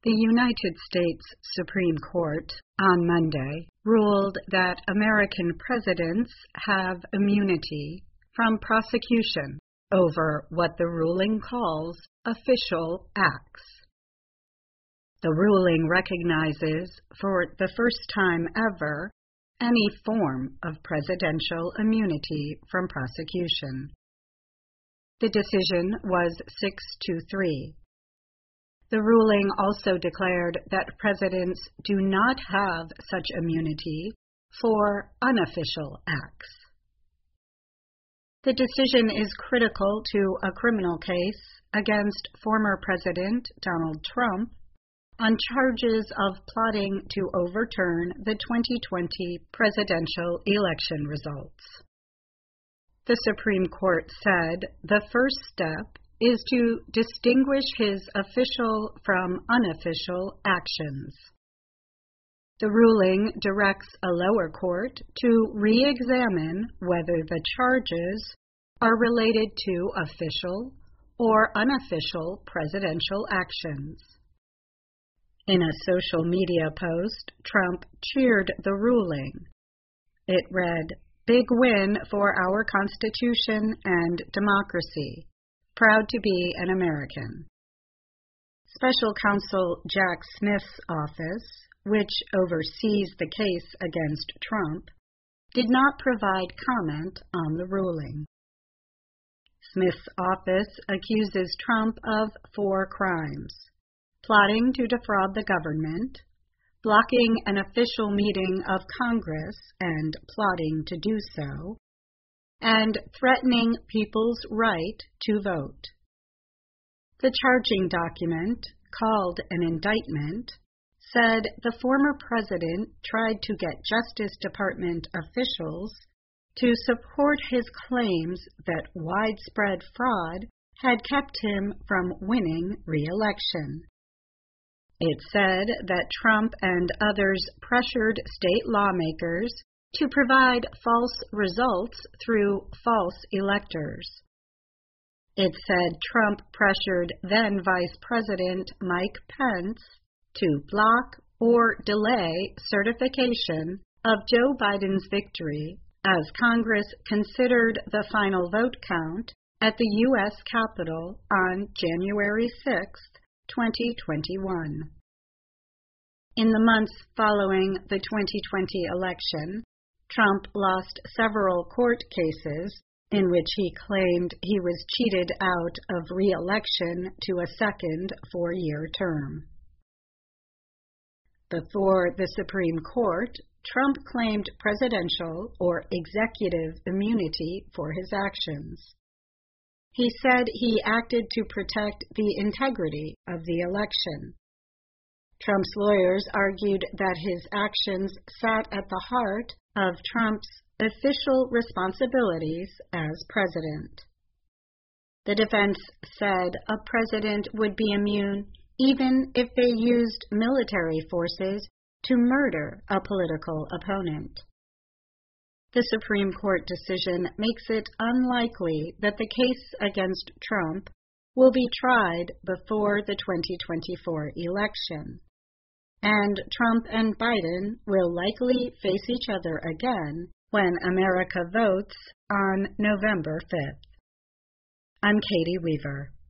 The United States Supreme Court on Monday ruled that American presidents have immunity from prosecution over what the ruling calls official acts. The ruling recognizes, for the first time ever, any form of presidential immunity from prosecution. The decision was 6-3. The ruling also declared that presidents do not have such immunity for unofficial acts. The decision is critical to a criminal case against former President Donald Trump on charges of plotting to overturn the 2020 presidential election results. The Supreme Court said the first step is to distinguish his official from unofficial actions. The ruling directs a lower court to re-examine whether the charges are related to official or unofficial presidential actions. In a social media post, Trump cheered the ruling. It read, "Big win for our Constitution and democracy. Proud to be an American." Special Counsel Jack Smith's office, which oversees the case against Trump, did not provide comment on the ruling. Smith's office accuses Trump of 4 crimes: plotting to defraud the government, blocking an official meeting of Congress and plotting to do so, and threatening people's right to vote. The charging document, called an indictment, said the former president tried to get Justice Department officials to support his claims that widespread fraud had kept him from winning re-election. It said that Trump and others pressured state lawmakers to provide false results through false electors. It said Trump pressured then Vice President Mike Pence to block or delay certification of Joe Biden's victory as Congress considered the final vote count at the U.S. Capitol on January 6, 2021. In the months following the 2020 election, Trump lost several court cases in which he claimed he was cheated out of re-election to a second 4-year term. Before the Supreme Court, Trump claimed presidential or executive immunity for his actions. He said he acted to protect the integrity of the election. Trump's lawyers argued that his actions sat at the heart of Trump's official responsibilities as president. The defense said a president would be immune even if they used military forces to murder a political opponent. The Supreme Court decision makes it unlikely that the case against Trump will be tried before the 2024 election, and Trump and Biden will likely face each other again when America votes on November 5th. I'm Katie Weaver.